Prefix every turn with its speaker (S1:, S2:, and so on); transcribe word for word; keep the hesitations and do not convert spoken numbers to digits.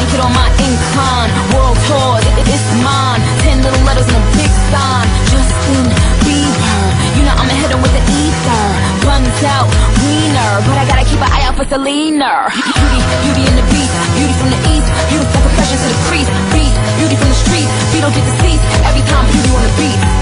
S1: get on my incline. World tour, it, it's mine. Ten little letters and a big sign. Justin Bieber, you know I'ma hit him with the ether. Buns out, wiener, but I gotta keep an eye out for Selena. Beauty, beauty in the beast, beauty from the east, beautiful confessions to the crease. Beat, beauty from the streets, we don't get the seats every time beauty on the beat.